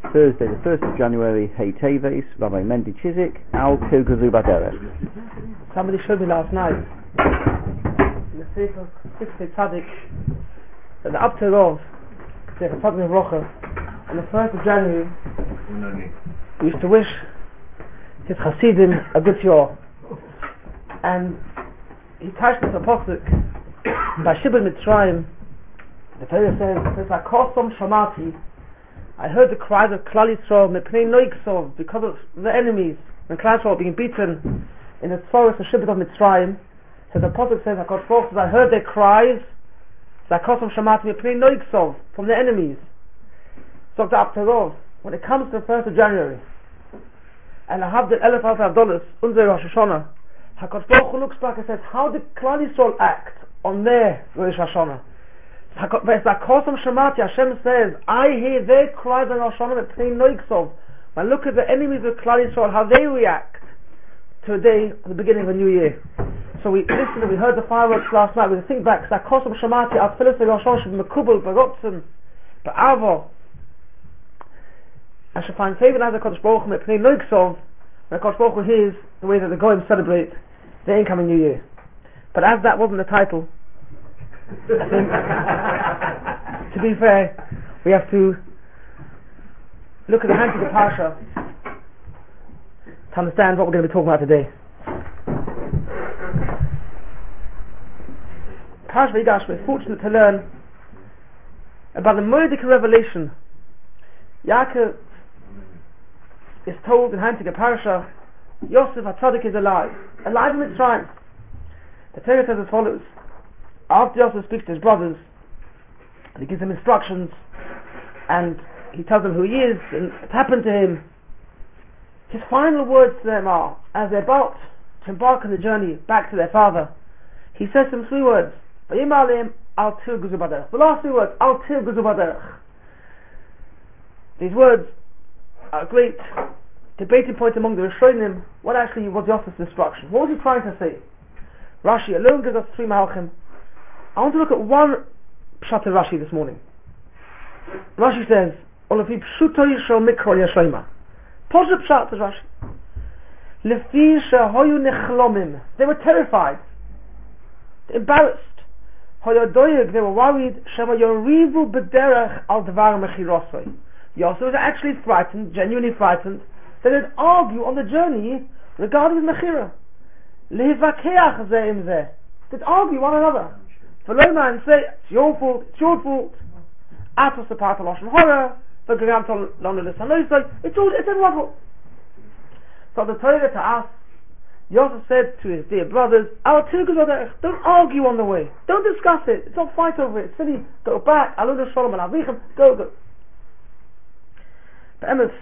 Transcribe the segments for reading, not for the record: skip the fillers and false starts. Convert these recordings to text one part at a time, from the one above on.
Thursday, the 1st of January, Hey Teves, Rabbi Mendy Chizik, Al Tirguzu Baderech. Somebody showed me last night in the Sefer Sifkei Tzaddik that the Abter Rov, Sefer Tzaddik Rocha, on the 1st of January, he used to wish his Hasidim a good year, and he touched the Apostle by Shibud Mitzrayim. The Torah says, "Kosom Shamati." I heard the cries of Klal Yisrael, Mepnei Noiksov, because of the enemies, and Klal Yisrael being beaten in the forest of Shibud of Mitzrayim. So the Apostle says, I heard their cries, Kosom Shamati Mepnei Noiksov, from the enemies. So after all, when it comes to the 1st of January, and I have the Elef Avdolos, Unzer Rosh Hashanah, HaKadosh Baruch Hu looks back and says, how did Klal Yisrael act on their Rosh Hashanah? Hashem says, I hear their cries on Rosh Hashanah at Pnei Noiksov. When I look at the enemies of Klal Yisrael, how they react to a day at the beginning of a new year. So we listened and we heard the fireworks last night. We think back, Zakosam Shamati, our Tfilis of Rosh Hashanah should be Mekubal, Barotzen, Ba'avo. I should find favor as a Kodesh Baruch Hu at Pnei Noiksov, when Kodesh Baruch Hu hears the way that the Goyim celebrate the incoming new year. But as that wasn't the title, I think, to be fair, we have to look at the hands of the Parsha to understand what we're going to be talking about today. Parsha Vayigash, we're fortunate to learn about the Moedic revelation. Yaakov is told in Hantika Parsha, Yosef HaTzadik is alive in Mitzrayim. The Torah says as follows: after Yosef speaks to his brothers, and he gives them instructions, and he tells them who he is and what happened to him, his final words to them are, as they're about to embark on the journey back to their father, he says to them 3 words: Vayimar aleim al tirguzu baderech. The last 3 words, al tirguzu baderech. These words are a great debating point among the Rishonim. What actually was Yosef's instruction? What was he trying to say? Rashi alone gives us 3 malachim. I want to look at one pshat of Rashi this morning. Rashi says, "Olafi pshuto yishol mikol yashleima." Posher pshat is Rashi. Lefi shehoyu nechlomim. They were terrified, embarrassed. Hoyodoyeg, they were worried. Shema yorivu b'derech al dvar mechirosoi. Yosef was actually frightened, genuinely frightened, that they'd argue on the journey regarding the mechira. Lehivakeach ze'im zeh. They'd argue one another. V'loma and say, it's your fault, Atos the part of Lashon Hora, v'gagam to Lona L'Sanoisoi, it's everyone's fault. So the Torah to us, Yosef said to his dear brothers, don't argue on the way, don't discuss it, don't fight over it, silly, go back, Aluna Shalom and Avichem, go. But Emes,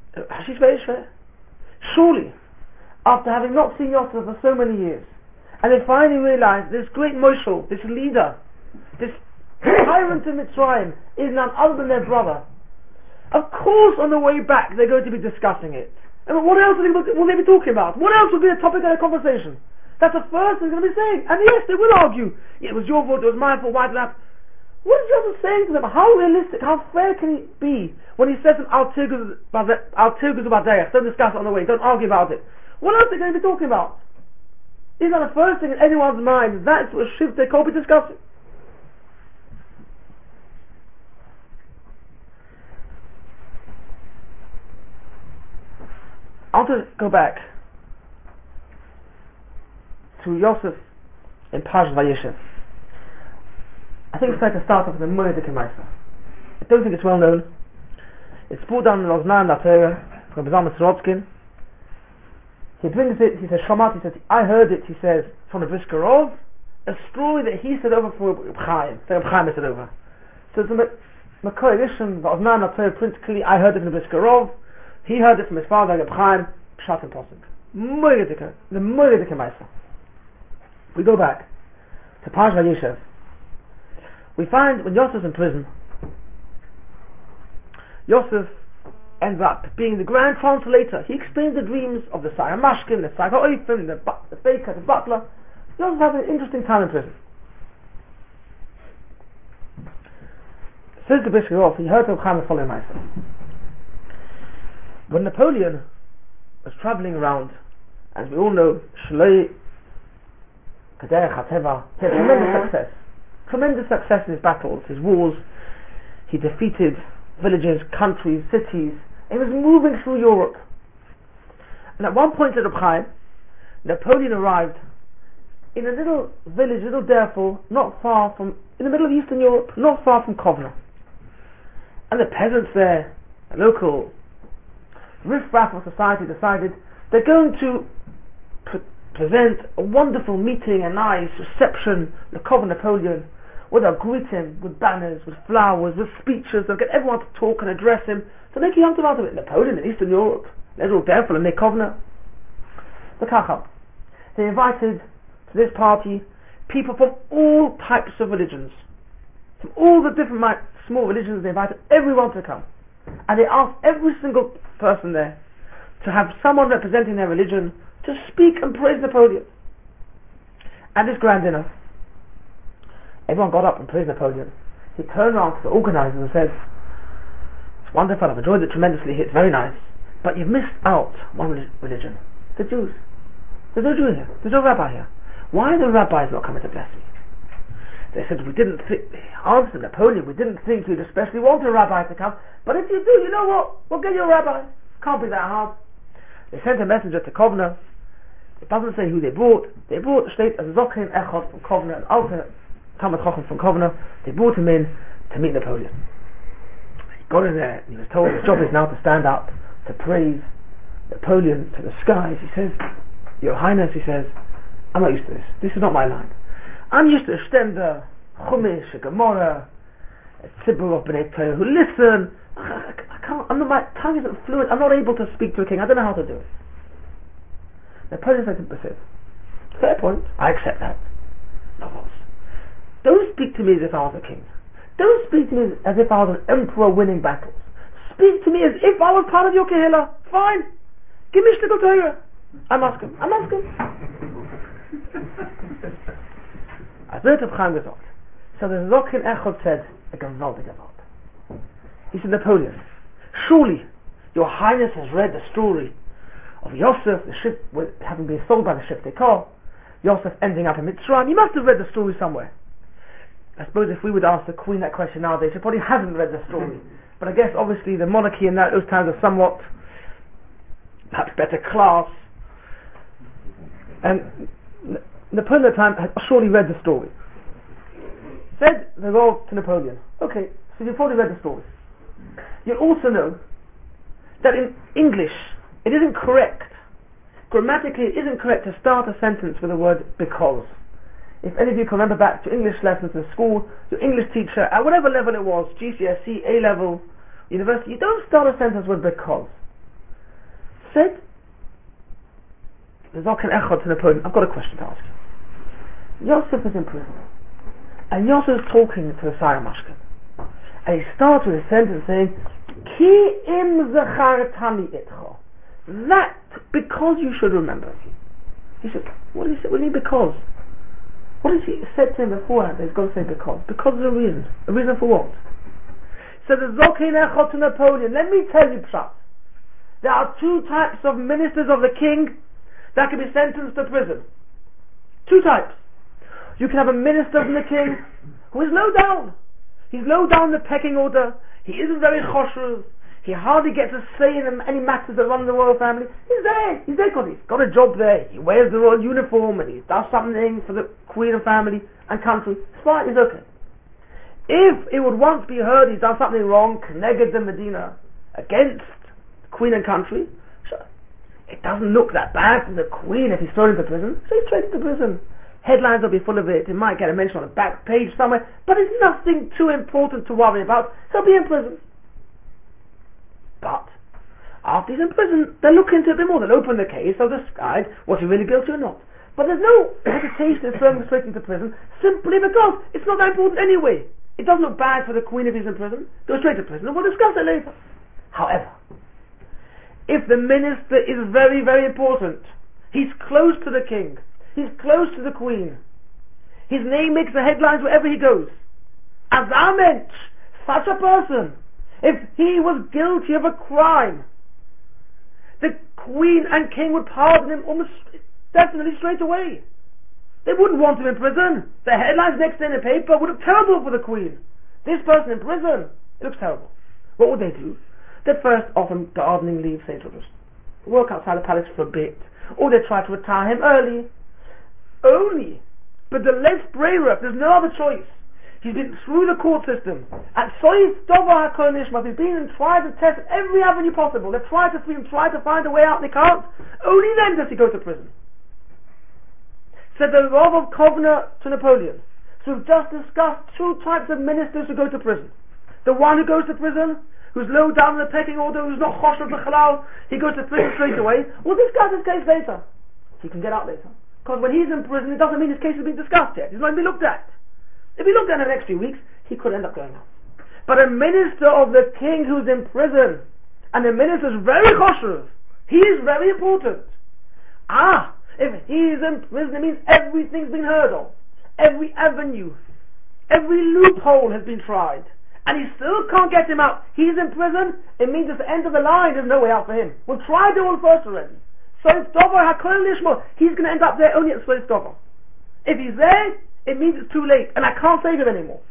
surely, after having not seen Yosef for so many years, and they finally realized this great Moshel, this leader, this tyrant of Mitzrayim is none other than their brother. Of course on the way back they're going to be discussing it. And what else will they be talking about? What else will be the topic of their conversation? That's the first thing they're going to be saying. And yes, they will argue. Yeah, it was your fault, it was my fault, why did that? What is Joseph saying to them? How realistic, how fair can he be when he says to them, Al tirguzu baderech, don't discuss it on the way, don't argue about it. What else are they going to be talking about? Is that the first thing in anyone's mind? That's what Shiv they can't be discussing. I want to go back to Yosef in Parashat Vayishev. I think it's fair to start off with the Moedic Maisa. I don't think it's well known. It's brought down in Oznaim Latera from Bezalel Sorotzkin. He brings it, he says, Shamat, he says, I heard it, he says, from the Briskerov, a story that he said over for Reb Chaim. So Reb Chaim said over. So it's a Makor edition, the Oznaim Latera prints clearly, I heard it from the Briskerov, he heard it from his father, Reb Chaim, Pshat and Posuk. Moedic, the Moedic Maisa. We go back to Parashat Vayishev. We find when Yosef's in prison, Yosef ends up being the grand translator. He explains the dreams of the Sarah Mashkin, the Sarah Oifim, the baker, the butler. Yosef has an interesting time in prison. Says the Bishop, he heard Reb Chaim the following myself. when Napoleon was travelling around, as we all know, Shloi Kaderech HaTeva, he had tremendous success in his battles, his wars. He defeated villages, countries, cities. He was moving through Europe. And at one point at Reb Chaim, Napoleon arrived in a little village, little derful, not far from, in the middle of Eastern Europe, not far from Kovna. And the peasants there, a local riff-raff of society, decided they're going to present a wonderful meeting, a nice reception, the Kovna Napoleon, where they'll greet him with banners, with flowers, with speeches. They'll get everyone to talk and address him. So make a young out of it. Napoleon in Eastern Europe, little derful in Kovna. The Kacham. They invited to this party people from all types of religions. From all the different small religions, they invited everyone to come. And they asked every single person there to have someone representing their religion to speak and praise Napoleon. At this grand dinner, everyone got up and praised Napoleon. He turned around to the organisers and said, "It's wonderful, I've enjoyed it tremendously, it's very nice, but you've missed out one religion, the Jews. There's no Jew here, there's no rabbi here. Why are the rabbis not coming to bless me?" They said, "We didn't think," answered Napoleon, "we didn't think you'd especially want a rabbi to come, but if you do, you know what, we'll get you a rabbi. Can't be that hard." They sent a messenger to Kovna. It doesn't say who they brought. They brought the state as Zokin Echot from Kovna, an Alter Talmud Chacham from Kovna. They brought him in to meet Napoleon. He got in there and he was told his job is now to stand up to praise Napoleon to the skies. He says, "Your Highness," he says, "I'm not used to this. This is not my line. I'm used to a Stender, Chumash, a Gemara, a Tzibur of Bnei Torah who listen. I can't, my tongue isn't fluent. I'm not able to speak to a king. I don't know how to do it." Napoleon said to him, "Fair point. I accept that. No worries. Don't speak to me as if I was a king. Don't speak to me as if I was an emperor winning battles. Speak to me as if I was part of your Kehillah. Fine. Give me shtickle Torah. I'm asking. Als wird Reb Chaim gesagt. So the Zokin Echot said, a gewaltige Wort. He said, "Napoleon, surely your Highness has read the story of Yosef, the ship having been sold by the ship they call, Yosef ending up in Mitzrayim. You must have read the story somewhere." I suppose if we would ask the Queen that question nowadays, she probably hasn't read the story. But I guess obviously the monarchy in those times are somewhat, perhaps better class. And Napoleon at the time had surely read the story. Said the Lord to Napoleon, "Okay, so you've probably read the story. You'll also know that in English it isn't correct, grammatically it isn't correct to start a sentence with the word because. If any of you can remember back to English lessons in school, your English teacher, at whatever level it was, GCSE, A-level, university, you don't start a sentence with because." Said the Zokin Echad to Napoleon, "I've got a question to ask you. Yosef is in prison, and Yosef is talking to the Sire Mashkin, and he starts with a sentence saying, Ki im zachartani itcha. That, because you should remember me." He said, what do you mean because? What has he said to him beforehand? He's got to say because. Because of a reason. A reason for what? So the Zokin Echad to Napoleon, let me tell you, Pshat. There are two types of ministers of the king that can be sentenced to prison. Two types. You can have a minister from the king who is low down. He's low down the pecking order. He isn't very choshev. He hardly gets a say in any matters that run the royal family. He's there because he's got a job there. He wears the royal uniform and he does something for the queen and family and country. It's fine, it's okay. If it would once be heard he's done something wrong, Kneged the Medina, against the queen and country, sure, it doesn't look that bad for the queen if he's thrown into prison. So he's straight into prison. Headlines will be full of it. It might get a mention on a back page somewhere, but it's nothing too important to worry about. He'll be in prison. But after he's in prison, they'll look into it a bit more. They'll open the case, they'll decide was he really guilty or not. But there's no hesitation in throwing him straight into prison, simply because it's not that important anyway. It doesn't look bad for the queen if he's in prison. Go straight to prison, and we'll discuss it later. However, if the minister is very, very important, he's close to the king, he's close to the queen, his name makes the headlines wherever he goes. As a mensch, such a person, if he was guilty of a crime, the queen and king would pardon him almost definitely straight away. They wouldn't want him in prison. The headlines next day in the paper would look terrible for the queen. This person in prison, it looks terrible. What would they do? They'd first offer him gardening leave, say to just work outside the palace for a bit, or they'd try to retire him early. But the less Breiref, there's no other choice. He's been through the court system. At Sois Dover HaKol Nishmat, he's been and tried and tested every avenue possible. They've tried to free him, tried to find a way out, and they can't. Only then does he go to prison. Said the Rav of Kovna to Napoleon. So we've just discussed two types of ministers who go to prison. The one who goes to prison, who's low down in the pecking order, who's not choshev b'chalal, he goes to prison straight away. We'll discuss his case later. He can get out later. Because when he's in prison, it doesn't mean his case has been discussed yet. He's not even been looked at. If he looked at it in the next few weeks, he could end up going out. But a minister of the king who's in prison, and the minister's very choshev, he is very important. If he's in prison, it means everything's been heard of. Every avenue, every loophole has been tried. And he still can't get him out. He's in prison, it means it's the end of the line, there's no way out for him. We'll try it all first already. So if Dover HaKol Nishmat, he's going to end up there only at Sois Dover. If he's there, it means it's too late, and I can't save him anymore.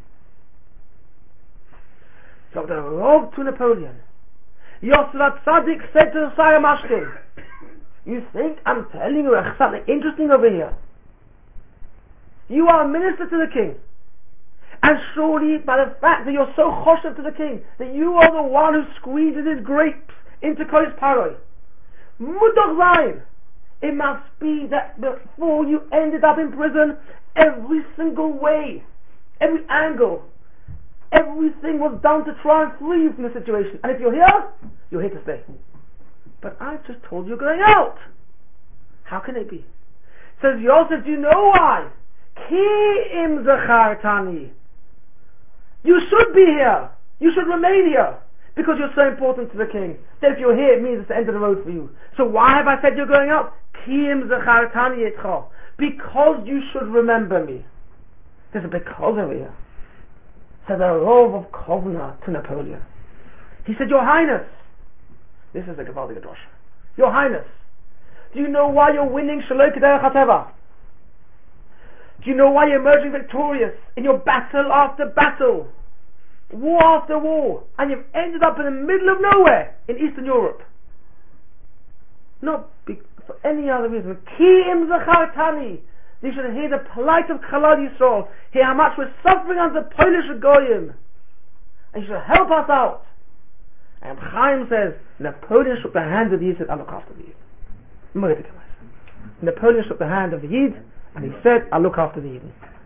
So the Rav to Napoleon, Yosef HaTzadik said to the Sire Mashkin, you think I'm telling you something interesting over here? You are a minister to the king. And surely by the fact that you're so choshev to the king, that you are the one who squeezes his grapes into Kois Paroi, Mudach Zayin, it must be that before you ended up in prison, every single way, every angle, everything was done to try and free you from the situation. And if you're here to stay. But I've just told you you're going out. How can it be? Says Yosef, do you know why? Ki im zachartani. You should be here. You should remain here. Because you're so important to the king. That if you're here, it means it's the end of the road for you. So why have I said you're going out? Ki im zachartani etcha. Because you should remember me. There's a because over here. Said the Rav of Kovna to Napoleon. He said, Your Highness. This is a gewaltige drosha. Your Highness. Do you know why you're winning Shaloi K'derech HaTeva? Do you know why you're emerging victorious in your battle after battle, war after war, and you've ended up in the middle of nowhere in Eastern Europe? Not for any other reason. Ki im zachartani. You should hear the plight of Chalal Yisrael, hear how much we're suffering under Polish Goyim, and you should help us out. And Chaim says, Napoleon shook the hand of the Yid and said, I look after the Yid. Napoleon shook the hand of the Yid, and he said, I look after the Yid.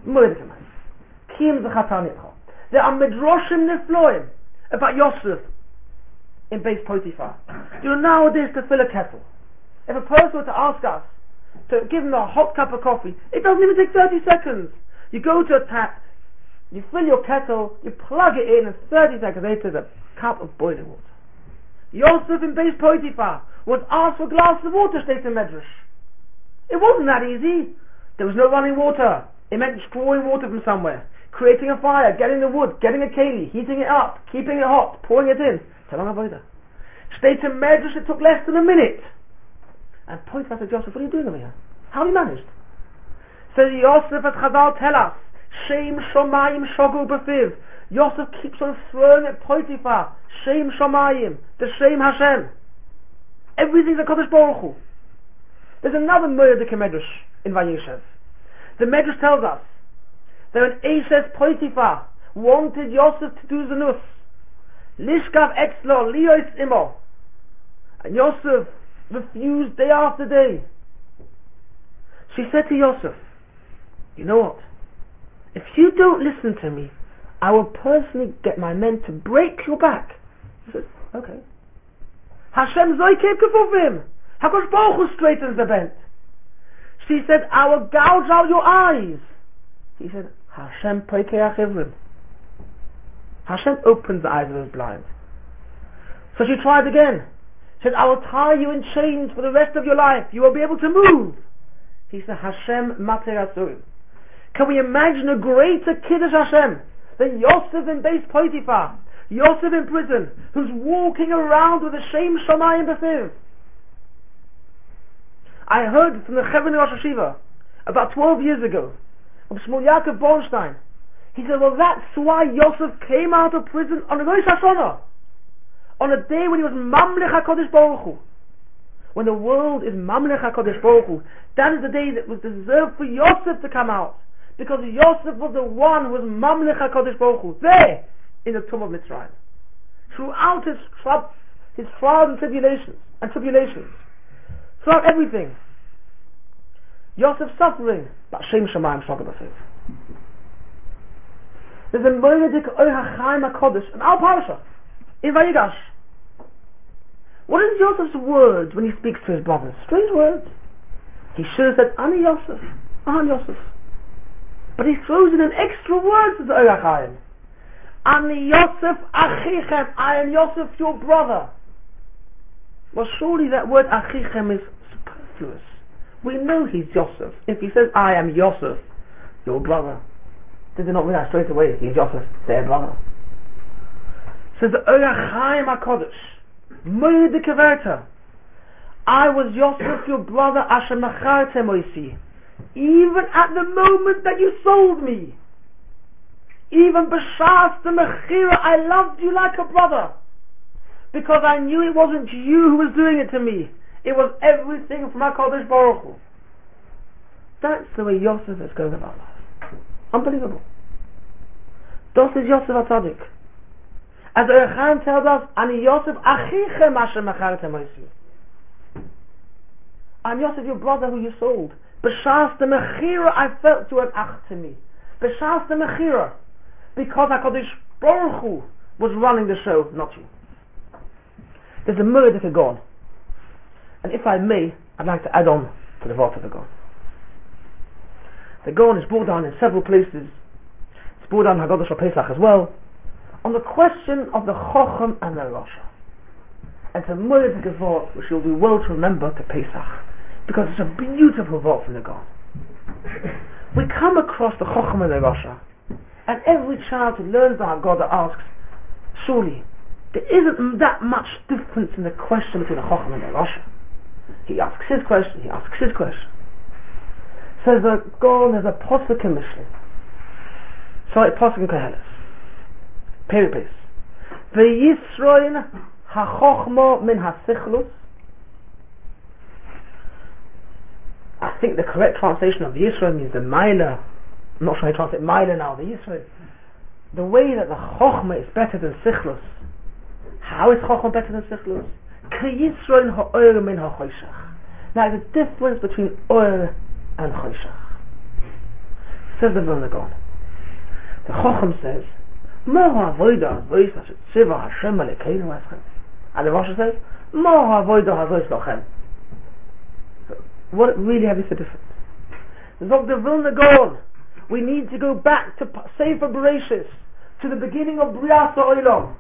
There are Midrashim Nifloim about Yosef in Beis Potiphar. You know, nowadays to fill a kettle, if a person were to ask us to give him a hot cup of coffee, it doesn't even take 30 seconds. You go to a tap, you fill your kettle, you plug it in, and 30 seconds later there's a cup of boiling water. Yosef in Beis Potiphar was asked for a glass of water, states in Medrash. It wasn't that easy. There was no running water. It meant drawing water from somewhere, creating a fire, getting the wood, getting a keli, heating it up, keeping it hot, pouring it in. States in Medrash it took less than a minute. And Potiphar said, Yosef, what are you doing over here? How have you managed? So Yosef at Chazal tell us, Shem Shomayim Shogu B'fiv. Yosef keeps on throwing at Potiphar, Shem Shomayim, the Shem Hashem. Everything's a Kodesh Baruch Hu. There's another Moedik Medrash in Vayeshev. The Medrash tells us that when Eshes Potiphar wanted Yosef to do Zanus, Lishkav Etzlo, Liyos Imo, and Yosef refused day after day. She said to Yosef, you know what? If you don't listen to me, I will personally get my men to break your back. He said, okay. Hashem Zoykev Kefuvim. HaKadosh Baruch Hu straightens the bent. She said, I will gouge out your eyes. He said, Hashem Poikeach Ivrim. Hashem opens the eyes of those blind. So she tried again. She said, I will tie you in chains for the rest of your life. You will be able to move. He said, Hashem Mater Asurim. Can we imagine a greater Kiddush Hashem than Yosef in Beis Potiphar, Yosef in prison, who's walking around with a Shem Shamayim B'fiv? I heard from the Chevron Rosh Hashiva about 12 years ago from Shmuel Yaakov Bornstein. He said, well, that's why Yosef came out of prison on Rosh Hashanah, on a day when he was Mamlech HaKadosh Baruch Hu. When the world is Mamlech HaKadosh Baruch Hu, that is the day that was deserved for Yosef to come out, because Yosef was the one who was Mamlech HaKadosh Baruch Hu, there in the tomb of Mitzrayim. Throughout his trials and tribulations, throughout everything, Yosef's suffering, but Shem Shamayim Shogeg B'Seif. There's a Moedik Oy HaChaim HaKodesh, an Al Parasha, in Vayigash. What is Yosef's words when he speaks to his brothers? Strange words. He should have said, Ani Yosef, Ahan Yosef. But he throws in an extra word to the Oy HaChaim. Ani Yosef Achichem, I am Yosef, your brother. Well, surely that word Achichem is superfluous. We know he's Yosef. If he says, I am Yosef, your brother, did they not realize straight away he's Yosef, their brother? Says the Oy HaChaim HaKodesh, Moedik Verta, I was Yosef, your brother, Asher Machartem Oisi. Even at the moment that you sold me, even B'shas the Mechira, I loved you like a brother, because I knew it wasn't you who was doing it to me. It was everything from HaKadosh Baruch Hu. That's the way Yosef is going about life. Unbelievable. Das is Yosef HaTzadik. As the Echad tells us, Ani Yosef Achichem Asher Machartem Oisi. I'm Yosef, your brother who you sold. B'shas the Mechira, I felt to an ach to me. B'shas the Mechira, because HaKadosh Baruch Hu was running the show, not you. There's a murder gone. And if I may, I'd like to add on to the Vort of the Gon. The Gon is brought down in several places. It's brought down in Haggadah Shal Pesach as well, on the question of the Chochem and the Rasha. And it's a murder Vort which you'll do well to remember to Pesach, because it's a beautiful Vort from the Gon. We come across the Chochem and the Rasha, and every child who learns the Haggadah asks, surely there isn't that much difference in the question between the Chochem and the Rasha. He asks his question, he asks his question. Says the Gon, there's a Posuk in Mishlei. Sorry, Posuk in Koheles. Peripes. V'yisroin ha'chochmo min ha'sichlus. I think the correct translation of Yisroel means the Maila. I'm not sure how to translate Maila now, the Yisroel. The way that the Chochma is better than Sichlus. How is Chochma better than Sichlus? K'yisroin ha'oyer min ha'choshech. Now the difference between oyer and choshech. Says the Vilna Gaon. The Chochem says, Mo ha'avoida ha'vois asher tziva Hashem alekeinu eschem. And the Rasha says, Mo ha'avoida ha'vois lochem. What really have you said different? The Vilna Gaon, we need to go back to Sefer Bereshis, to the beginning of Brias Ha'olam.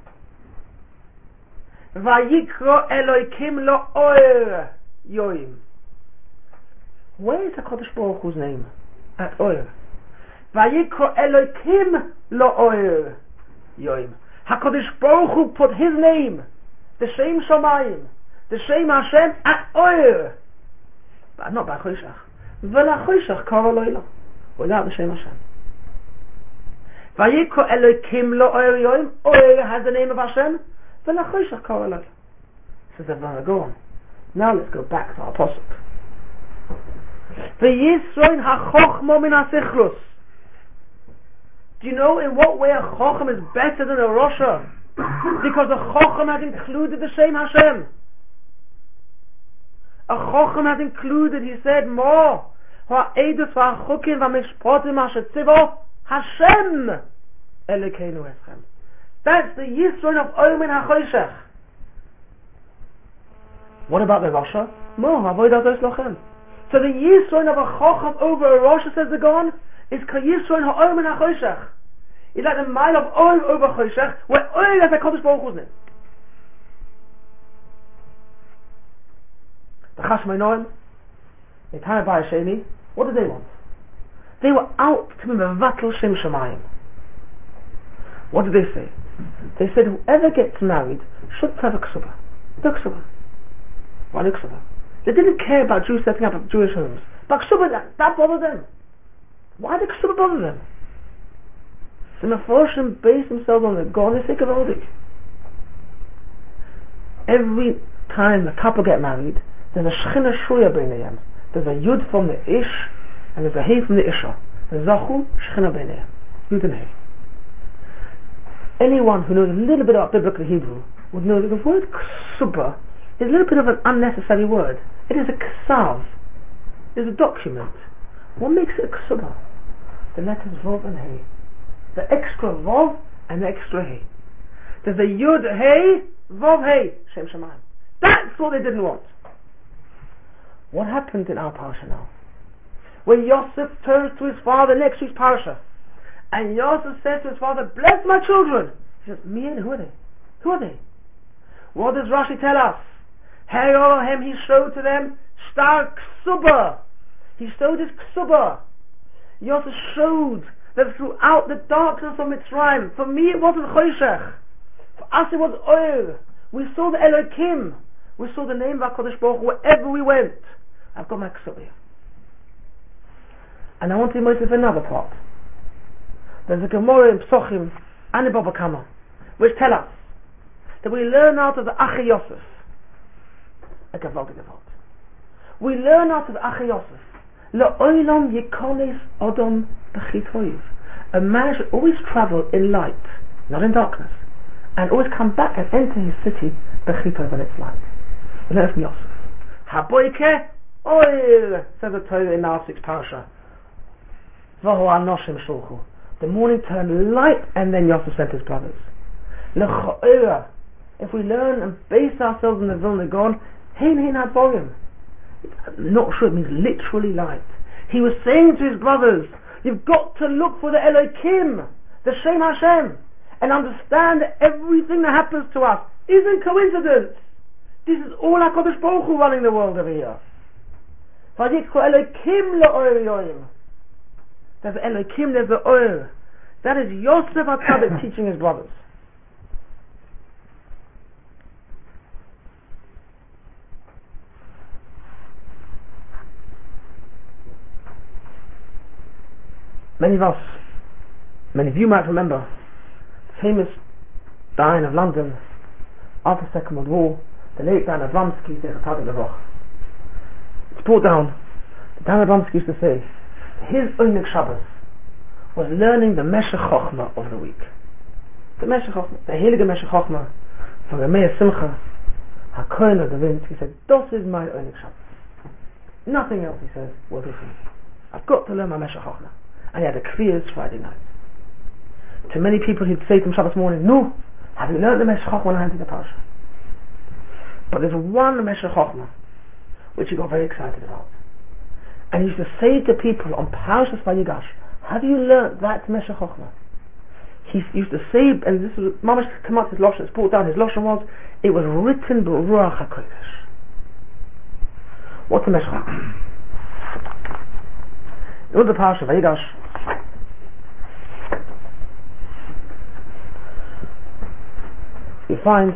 Vayikro Elokim lo oyer yoim. Where is HaKadosh Baruch Hu's name? At oyer. Vayikro Elokim lo oyer yoim. HaKadosh Baruch Hu put his name, the Shem Shamayim, the Shem Hashem, at oyer. But not by choshech. V'la choshech kara lo'ila. Without the Shem Hashem. Vayikro Elokim lo oyer yoim. Oyer has the name of Hashem. V'la choshech kara lo'ila. Says the Vilna Gaon. Now let's go back to our Pasuk. V'yisroin ha'chochmo min ha'sichlus. Do you know in what way a Chochem is better than a Rasha? Because a Chochem has included the Shem Hashem. A Chochem has included, he said, Mo ha'edus v'achukim v'mishpotim asher tzivo Hashem Elokeinu eschem. That's the Yisroin of Omen HaChoshech. What about the Rasha? Mo ha'avodah dos lochem. So the Yisroin of a Chochem over a Rasha, says the Gaon, is K'Yisroin ha'Omen HaChoshech. It's like the mile of oil over Choshech, where oil is the HaKadosh Baruch Hu's name. The Chashmei Noam, the Tana B'Ai Sheni, what did they want? They were out to be mevatel Shem Shamayim. What did they say? They said whoever gets married should have a ksuba. No ksuba. Why no ksuba? They didn't care about Jews setting up Jewish homes. But Ksuba, that bothered them. Why did Ksuba bother them? The Meforshim based themselves on the godly sake of Odik. Every time the couple get married, there's a Shechina Shuya Beinayim. There's a Yud from the Ish, and there's a Hey from the Isha. There's Zachu, Shechina Beinayim. Yud and Hey. Anyone who knows a little bit about biblical Hebrew would know that the word Ksuba is a little bit of an unnecessary word. It is a Ksav. It is a document. What makes it a Ksuba? The letters Vav and Hey. The extra Vav and the extra Hey. There's a Yud Hey, Vav Hey, Shem Shemayim. That's what they didn't want. What happened in our parasha now? When Yosef turns to his father next week's parasha, and Yosef says to his father, bless my children. He says, me and who are they? Who are they? What does Rashi tell us? Hey Elohim, he showed to them, Star Ksuba. He showed his Ksuba. Yosef showed that throughout the darkness of Mitzrayim, for me it wasn't Choshech. For us it was oil. We saw the Elohim. We saw the name of HaKadosh Baruch Hu wherever we went. I've got my Ksuba. And I want to be motive another part. There's a Gemara in Psochim and in Baba Kama which tell us that we learn out of the Achi Yosef a Gavaldi. We learn out of the Achi Yosef La'olam Yikones Odom B'chitoiv. A man should always travel in light, not in darkness, and always come back and enter his city B'chitoiv when it's light. We learn from Yosef. Haboike oil, says the Torah in our 6th parasha. V'ho anoshim shulchu. The morning turned light, and then Yosef sent his brothers. L'cha'ira. If we learn and base ourselves on the Vilna Gaon, hein advorim. Not sure it means literally light. He was saying to his brothers, you've got to look for the Elohim, the Shem Hashem, and understand that everything that happens to us isn't coincidence. This is all HaKadosh Baruch Hu running the world over here. Vayikro Elohim la'oil yoyim. There's the Elohim, there's the oil. That is Yosef HaTzadik teaching his brothers. Many of you might remember the famous Dayan of London after the Second World War, the late Dayan Abramsky, it's brought down. The Dayan Abramsky used to say his Oinig Shabbos was learning the Meshech Chochmah of the week. The Meshech Chochmah, the Heilige Meshech Chochmah from the Meir Simcha, HaKohen of the Wind. He said, das is my Oinig Shabbos. Nothing else, he says, will do for me. I've got to learn my Meshech Chochmah. And he had a Kriyas Friday night. To many people he'd say to them Shabbos morning, no, have you learned the Meshech Chochmah when I handed the parasha? But there's one Meshech Chochmah which he got very excited about. And he used to say to people on Parashas Vayigash, have you learned that Meshech Chochmah? He used to say, and this was Mamash Kamat his Lashon, it's brought down, his Lashon was, it was written B'Ruach HaKodesh. What's the Meshech Chochmah? In the Parashas Vayigash, you find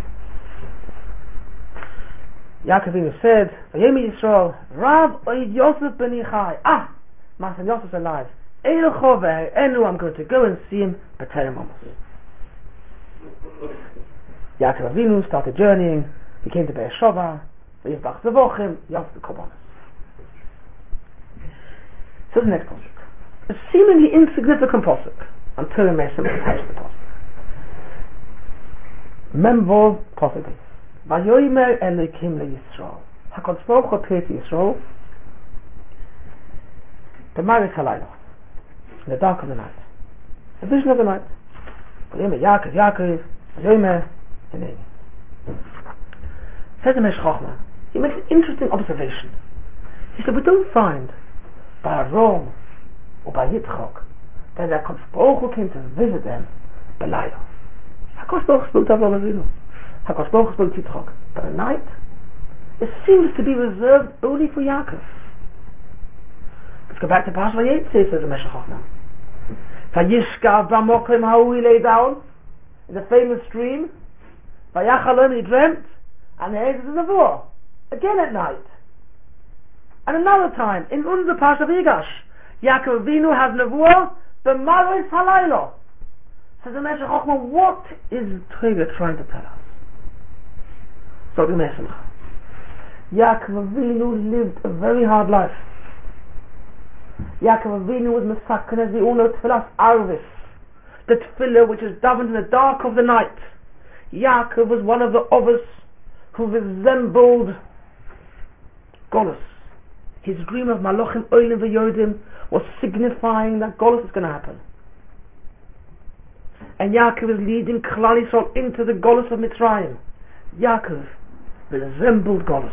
Yaakov Avinu said, Vayemi Yisrael, Rav Oid Yosef ben Yichai. My son Yosef's alive. Eilucho ve'enu, I'm going to go and see him, B'terem Amos. Yaakov Avinu started journeying. He came to Be'eshova, V'yivbach Zevochim, Yosef the Korbanos. So the next pasuk, a seemingly insignificant pasuk, until we may simply touch the pasuk. Memvov pasuk is, Vayomer Elokim leYisrael. HaKadosh Baruch Hu appeared to Yisrael, the Maris Halayla, in the dark of the night, the vision of the night. Vayomer Yaakov, Vayomer Hineni. Says the Meshech Chochmah, he makes an interesting observation. He said, we don't find by Rome or by Yitzchok that HaKadosh Baruch Hu came to visit them Belayla. HaKadosh Baruch Hu spoke to Avraham Avinu. HaKadosh Baruch Hu spoke to Yitzchok. But at night, it seems to be reserved only for Yaakov. Let's go back to Parashat Vayetze, says the Meshech Chochmah. Vayishkav b'mokim ha'u, he lay down in the famous stream. Vayachalom, he dreamt, and the angels in the war. again at night. And another time, in the Parsha Vigash, Yaakov Avinu has Nevuah, B'maros halaylo. Says the Meshech Chochmah, what is Torah trying to tell us? So the Meshech, Yaakov Avinu lived a very hard life. Yaakov Avinu was Mesaken, as we all know, Tfilas Arvis, the Tefillah which is davened in the dark of the night. Yaakov was one of the Ovos who resembled Golus. His dream of Malachim Oilim v'Yodim was signifying that Golus is going to happen. And Yaakov is leading Klal Yisrael into the Golus of Mitzrayim. Yaakov resembled Golus.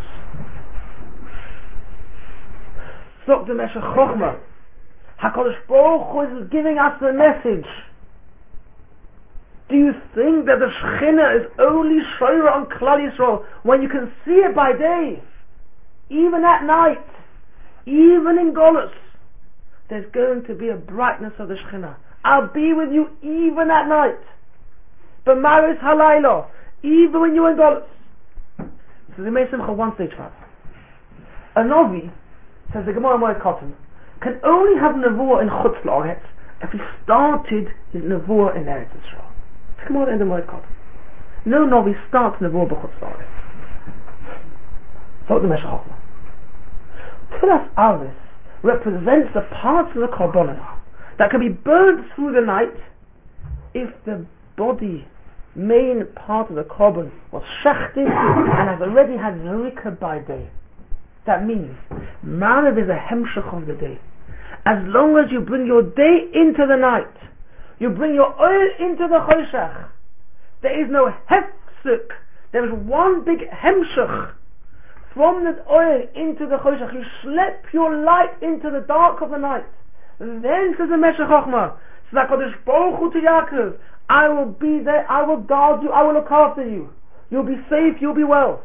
So the Meshech Chochmah, HaKadosh Baruch Hu is giving us the message. Do you think that the Shekhinah is only Shoira on Klal Yisrael when you can see it by day? Even at night, even in Golus, there's going to be a brightness of the Shekhinah. I'll be with you even at night. B'maros halaylo, even when you're in Golus. So the Mei Simcha 1 stage 5. A Novi, says the Gemara Moed Katan, can only have Nevuah in Chutz La'aretz if he started his Nevuah in Eretz Yisrael. The Gemara in the Moed Katan. No Novi starts Nevuah b'Chutz La'aretz. So the Meshech Chochmah. Tfilas Arvis represents the parts of the Korbanos that can be burned through the night if the body, main part of the Korban, was shechted and has already had zrika by day. That means Marav is a hemshech of the day. As long as you bring your day into the night, you bring your oil into the choshech, there is no hefsek, there is one big hemshech from the oil into the choshech. You slip your light into the dark of the night. Then says the Meshech Chochmah, so that Kodesh Baruch Hu to Yaakov, I will be there, I will guard you, I will look after you. You'll be safe, you'll be well.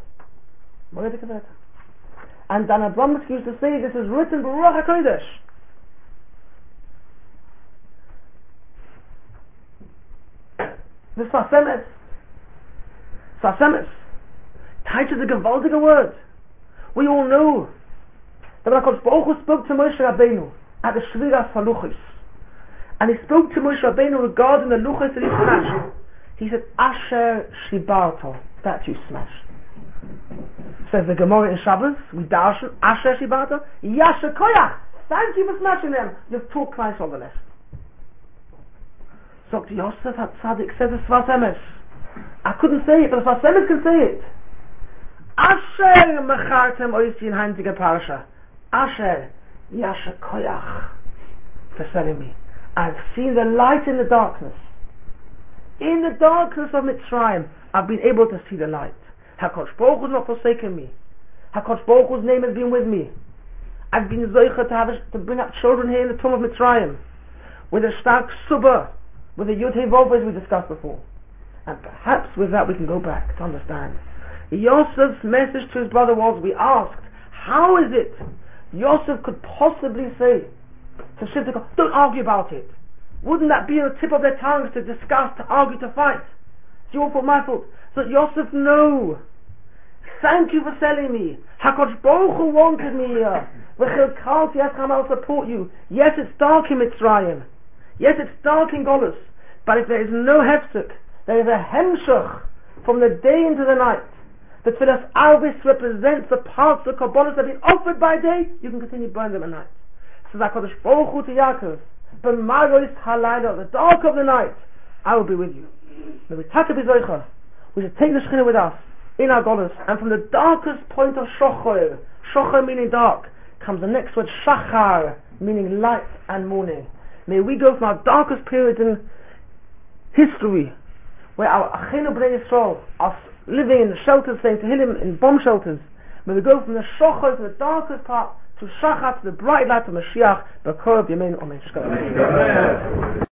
And Dan Abraham used to say, this is written Baruch HaKodesh. The Sasemes. Sasemes. Teach is a gewaltige word. We all know that when HaKadosh Baruch Hu spoke to Moshe Rabbeinu at the Shviras HaLuchos, and he spoke to Moshe Rabbeinu regarding the Luchos that he smashed, he said, Asher Shibarto, that you smashed. Says the Gemara in Shabbos, we darshan, Asher Shibarto, Yasher Koyach, thank you for smashing them, you've taught Christ all the lesson. So Yosef HaTzadik says it's Sfas Emes. I couldn't say it, but Sfas Emes can say it. Asher Mechartem Oisi in Heintige Parasha. Asher Yasher Koyach, for telling me, I've seen the light in the darkness. In the darkness of Mitzrayim, I've been able to see the light. HaKadosh Baruch Hu has not forsaken me. HaKadosh Baruch Hu's name has been with me. I've been zoicha to bring up children here in the tomb of Mitzrayim, with a stark subah, with a Yud Hei Vav as we discussed before. And perhaps with that we can go back to understand. Yosef's message to his brother was, we asked, how is it Yosef could possibly say to Shimon, don't argue about it. Wouldn't that be on the tip of their tongues to discuss, to argue, to fight? It's your fault, my fault. So Yosef, no. Thank you for telling me. HaKadosh Baruch Hu wanted me here. I'll support you. Yes, it's dark in Mitzrayim. Yes, it's dark in Golus. But if there is no hefsek, there is a hemshech from the day into the night. The Tfilas Arvis represents the parts of the Korbanos that have been offered by day. You can continue burning them at night. So that HaKadosh Baruch Hu to Yaakov, b'maros halaylo, the dark of the night, I will be with you. May we take the Shekhinah with us in our Golus, and from the darkest point of Shocher, Shocher meaning dark, comes the next word Shachar, meaning light and morning. May we go from our darkest period in history, where our Achenu Bnei Yisrael are living in shelters, saying Tehillim in bomb shelters. May we go from the Shocher to the darkest part, to Shachar, to the bright light of Mashiach, B'Korov Yameinu Amen.